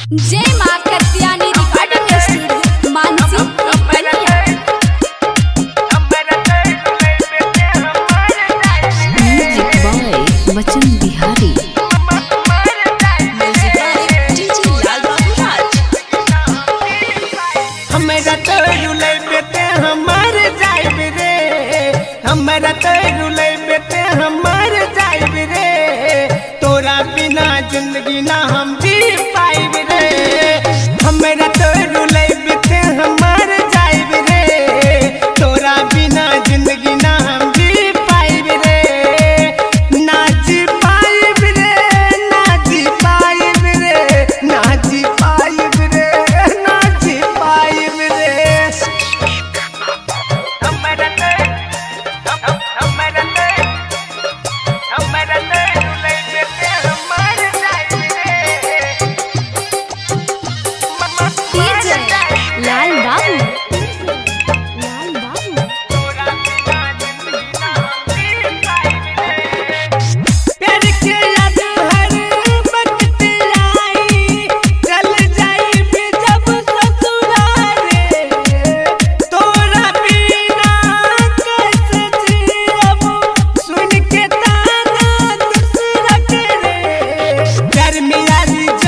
जय मां Katyani recording studio Mansi बनिया। म्यूजिक बाय वचन बिहारी। हमरा तो रुलै बेटे हमार जाइब रे, हमरा तो रुलै बेटे हमार जाइब रे, तोरा बिना जिंदगी ना हम जी पाइब रे। हमरा तो रुलै बेटे हमार जाइब रे, तोरा बिना जिंदगी ना हम जी पाइब रे, ना जी पाइब रे, ना जी पाइब रे, ना जी पाइब रे, ना जी पाइब रे। हमरा तो रुलै बेटे हमार जाइब रे। डीजे लाल बाबू प्यार के याद हर वक्त आई, चल जाई भी जब ससुरारे, तोरा बिना कैसे जियब, सुन के ताना दूसरा के रे। प्यार में यारी